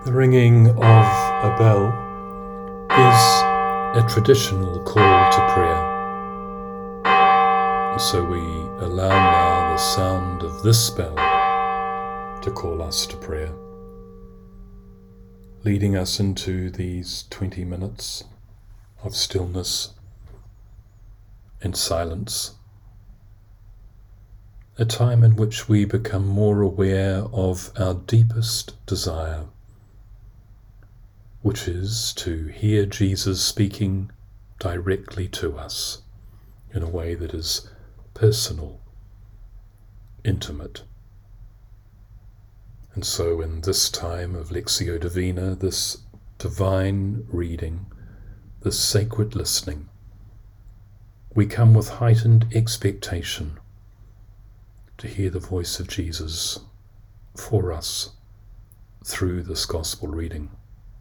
The ringing of a bell is a traditional call to prayer. And so we allow now the sound of this bell to call us to prayer, leading us into these 20 minutes of stillness and silence, a time in which we become more aware of our deepest desire, which is to hear Jesus speaking directly to us in a way that is personal, intimate. And so in this time of Lectio Divina, this divine reading, this sacred listening, we come with heightened expectation to hear the voice of Jesus for us through this gospel reading.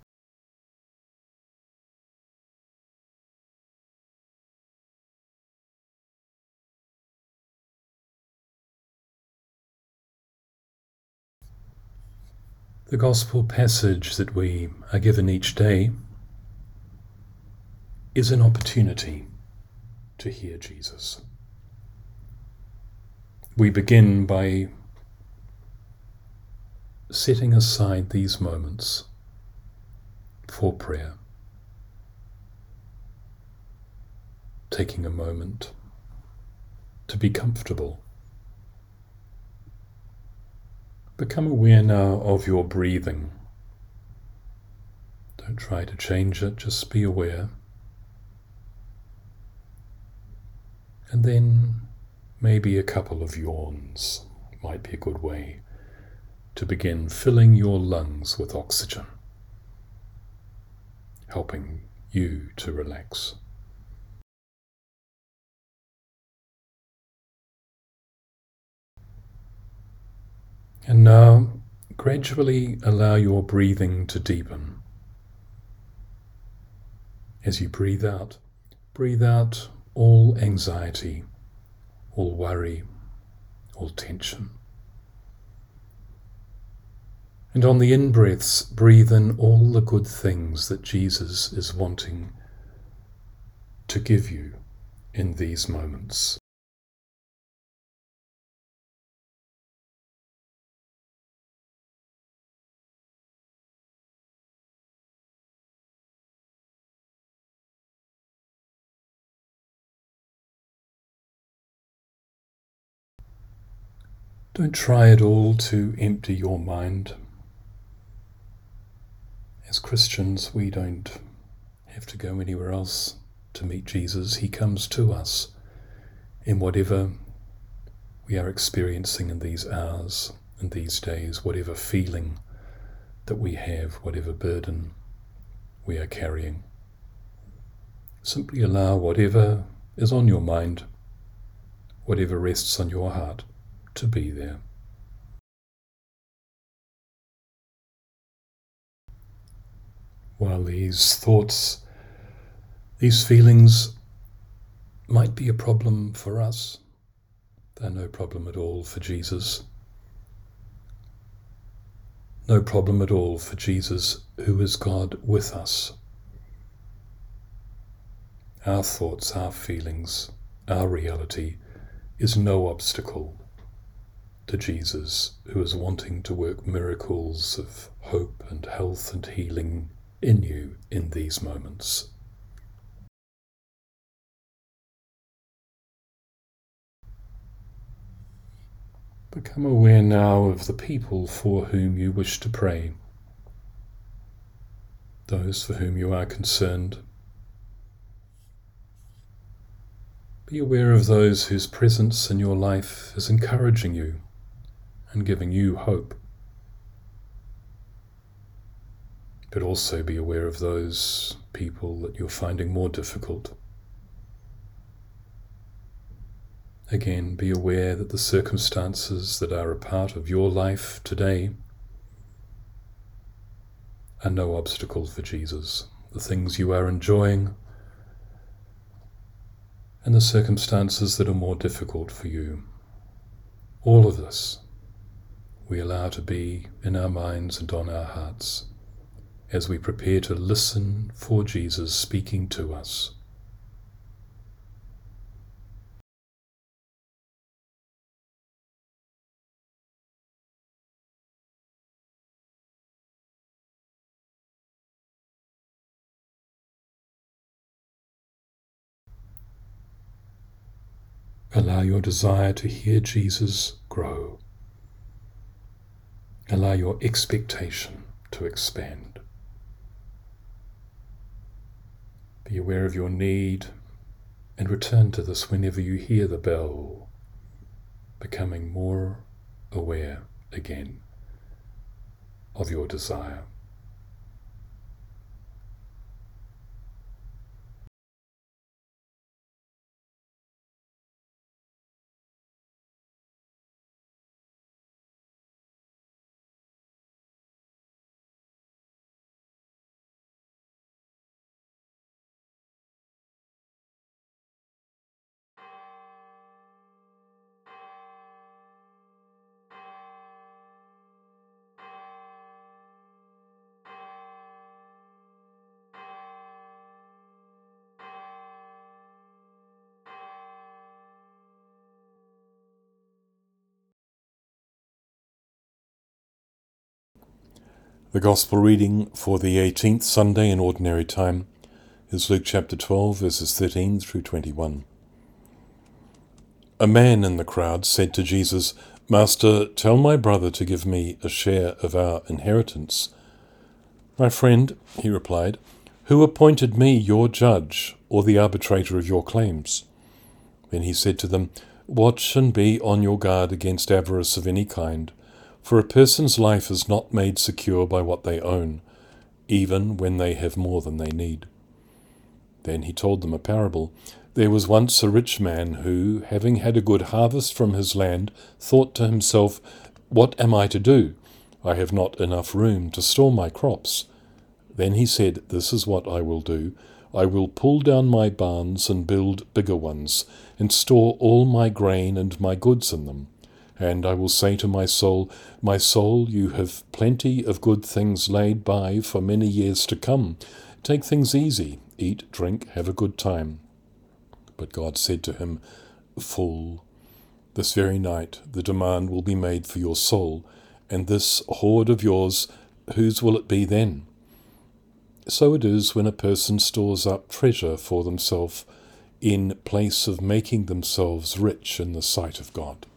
The gospel passage that we are given each day is an opportunity to hear Jesus. We begin by setting aside these moments for prayer, taking a moment to be comfortable. Become aware now of your breathing. Don't try to change it, just be aware. And then maybe a couple of yawns might be a good way to begin filling your lungs with oxygen, helping you to relax. And now, gradually allow your breathing to deepen. As you breathe out all anxiety, all worry, all tension. And on the in-breaths, breathe in all the good things that Jesus is wanting to give you in these moments. Don't try at all to empty your mind. As Christians, we don't have to go anywhere else to meet Jesus. He comes to us in whatever we are experiencing in these hours and these days, whatever feeling that we have, whatever burden we are carrying. Simply allow whatever is on your mind, whatever rests on your heart, to be there. While these thoughts, these feelings might be a problem for us, they're no problem at all for Jesus. No problem at all for Jesus, who is God with us. Our thoughts, our feelings, our reality is no obstacle to Jesus, who is wanting to work miracles of hope and health and healing in you in these moments. Become aware now of the people for whom you wish to pray, those for whom you are concerned. Be aware of those whose presence in your life is encouraging you and giving you hope. But also be aware of those people that you're finding more difficult. Again, be aware that the circumstances that are a part of your life today are no obstacle for Jesus. The things you are enjoying and the circumstances that are more difficult for you. All of this we allow to be in our minds and on our hearts as we prepare to listen for Jesus speaking to us. Allow your desire to hear Jesus grow. Allow your expectation to expand. Be aware of your need and return to this whenever you hear the bell, becoming more aware again of your desire. The Gospel reading for the 18th Sunday in Ordinary Time is Luke chapter 12, verses 13 through 21. A man in the crowd said to Jesus, "Master, tell my brother to give me a share of our inheritance." "My friend," he replied, "who appointed me your judge or the arbitrator of your claims?" Then he said to them, "Watch and be on your guard against avarice of any kind, for a person's life is not made secure by what they own, even when they have more than they need." Then he told them a parable. There was once a rich man who, having had a good harvest from his land, thought to himself, "What am I to do? I have not enough room to store my crops." Then he said, "This is what I will do. I will pull down my barns and build bigger ones, and store all my grain and my goods in them. And I will say to my soul, 'My soul, you have plenty of good things laid by for many years to come. Take things easy, eat, drink, have a good time.' But God said to him, 'Fool, this very night the demand will be made for your soul, and this hoard of yours, whose will it be then?' So it is when a person stores up treasure for themselves in place of making themselves rich in the sight of God."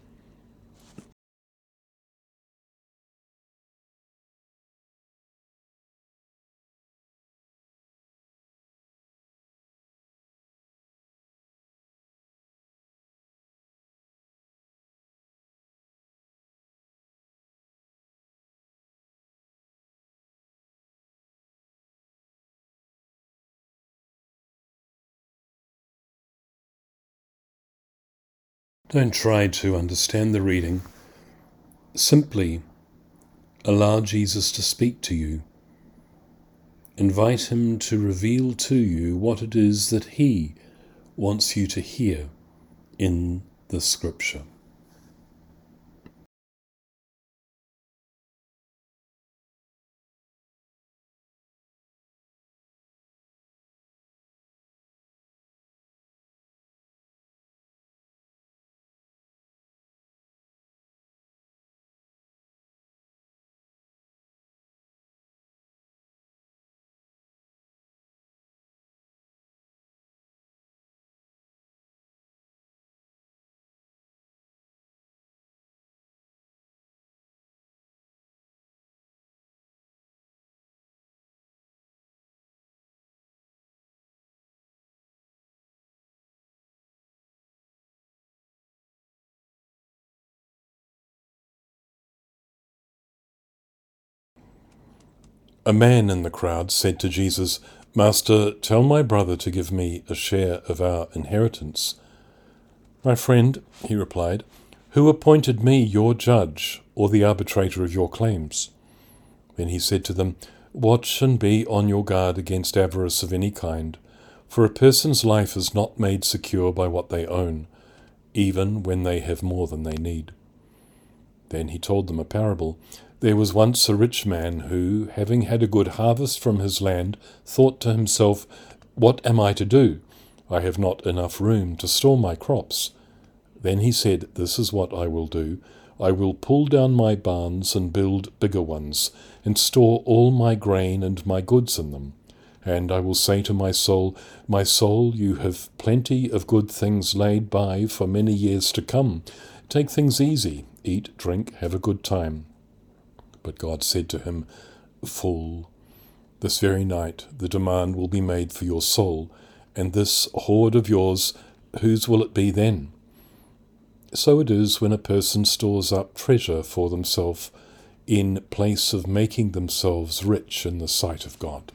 Don't try to understand the reading. Simply allow Jesus to speak to you. Invite him to reveal to you what it is that he wants you to hear in the scripture. A man in the crowd said to Jesus, "Master, tell my brother to give me a share of our inheritance." "My friend," he replied, "who appointed me your judge or the arbitrator of your claims?" Then he said to them, "Watch and be on your guard against avarice of any kind, for a person's life is not made secure by what they own, even when they have more than they need." Then he told them a parable. There was once a rich man who, having had a good harvest from his land, thought to himself, "What am I to do? I have not enough room to store my crops." Then he said, "This is what I will do. I will pull down my barns and build bigger ones, and store all my grain and my goods in them. And I will say to my soul, 'My soul, you have plenty of good things laid by for many years to come. Take things easy, eat, drink, have a good time.' But God said to him, 'Fool, this very night the demand will be made for your soul, and this hoard of yours, whose will it be then?' So it is when a person stores up treasure for themselves in place of making themselves rich in the sight of God."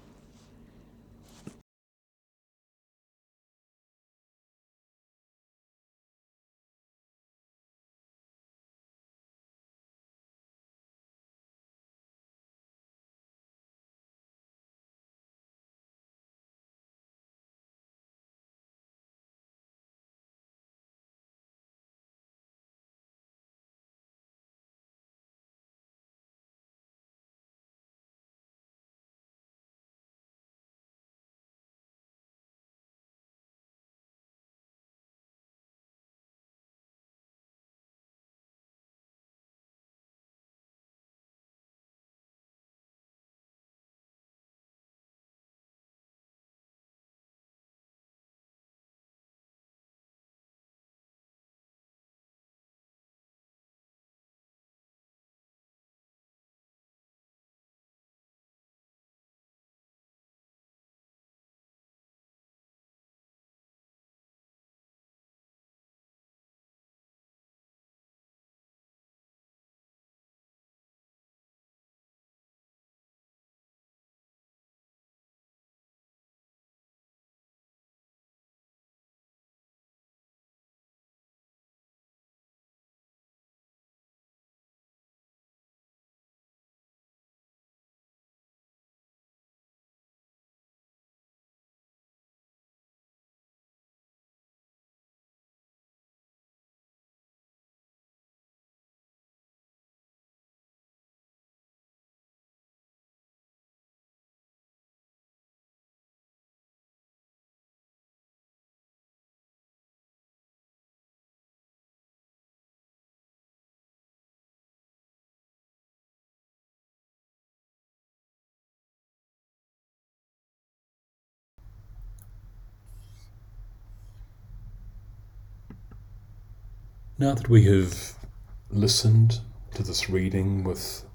Now that we have listened to this reading with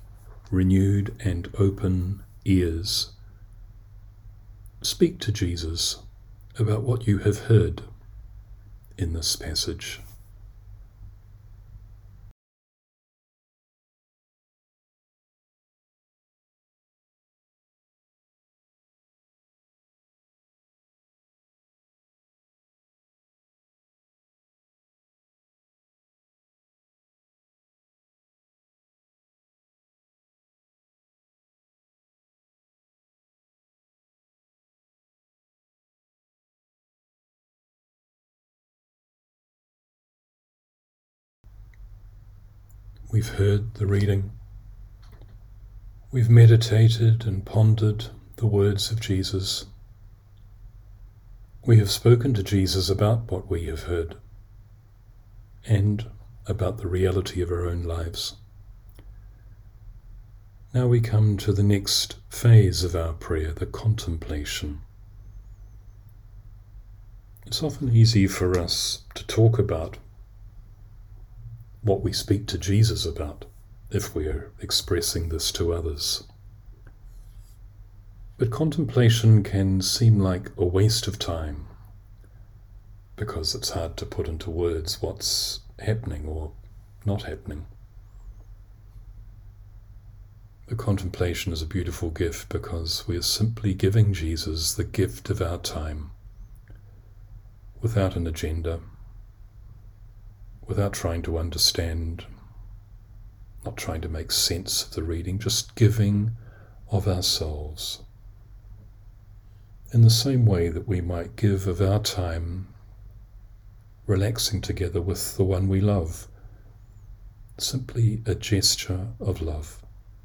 renewed and open ears, speak to Jesus about what you have heard in this passage. We've heard the reading. We've meditated and pondered the words of Jesus. We have spoken to Jesus about what we have heard and about the reality of our own lives. Now we come to the next phase of our prayer, the contemplation. It's often easy for us to talk about what we speak to Jesus about if we are expressing this to others. But contemplation can seem like a waste of time because it's hard to put into words what's happening or not happening. The contemplation is a beautiful gift because we are simply giving Jesus the gift of our time without an agenda, without trying to understand, not trying to make sense of the reading, just giving of ourselves. In the same way that we might give of our time relaxing together with the one we love, simply a gesture of love.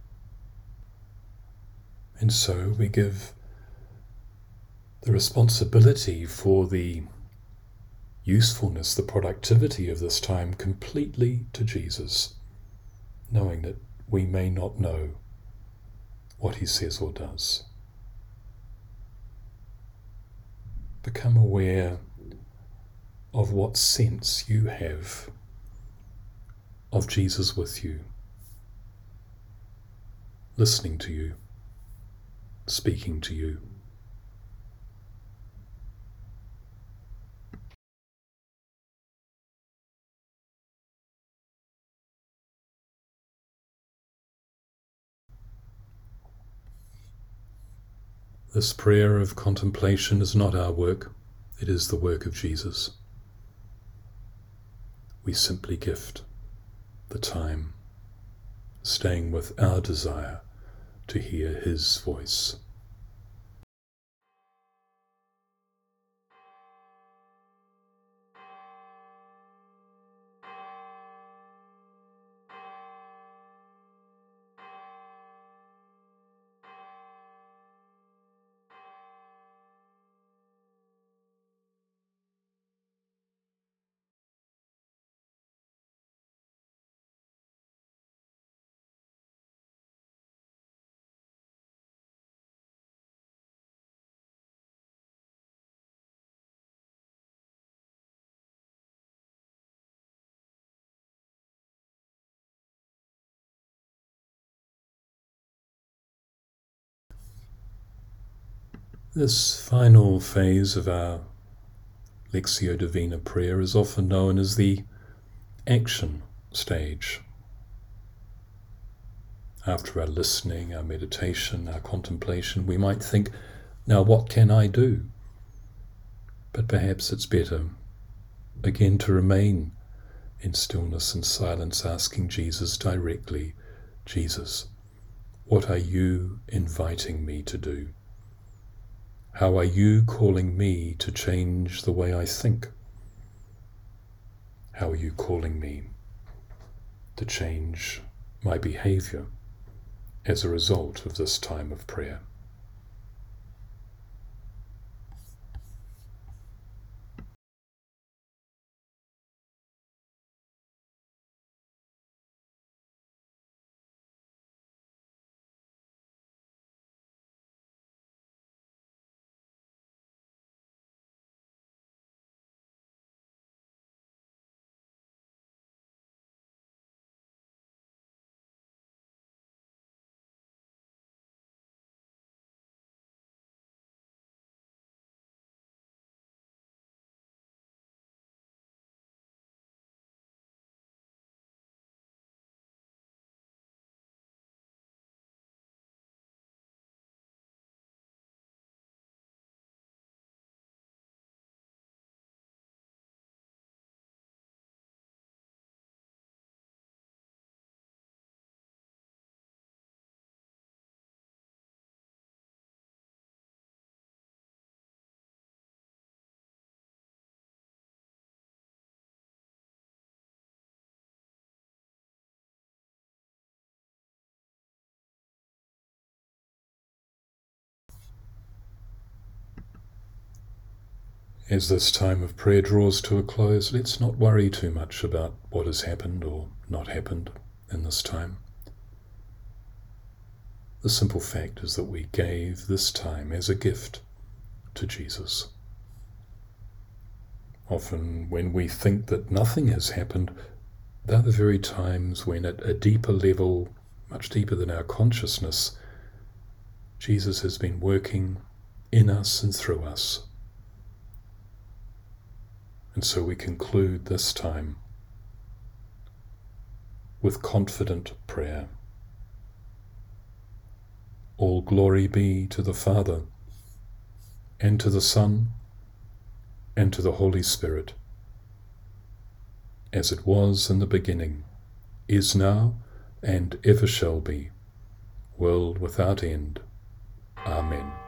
And so we give the responsibility for the usefulness, the productivity of this time completely to Jesus, knowing that we may not know what he says or does. Become aware of what sense you have of Jesus with you, listening to you, speaking to you. This prayer of contemplation is not our work, it is the work of Jesus. We simply gift the time, staying with our desire to hear his voice. This final phase of our Lectio Divina prayer is often known as the action stage. After our listening, our meditation, our contemplation, we might think, now what can I do? But perhaps it's better, again, to remain in stillness and silence, asking Jesus directly, Jesus, what are you inviting me to do? How are you calling me to change the way I think? How are you calling me to change my behavior as a result of this time of prayer? As this time of prayer draws to a close, let's not worry too much about what has happened or not happened in this time. The simple fact is that we gave this time as a gift to Jesus. Often when we think that nothing has happened, they're the very times when at a deeper level, much deeper than our consciousness, Jesus has been working in us and through us. And so we conclude this time with confident prayer. All glory be to the Father, and to the Son, and to the Holy Spirit, as it was in the beginning, is now, and ever shall be, world without end. Amen.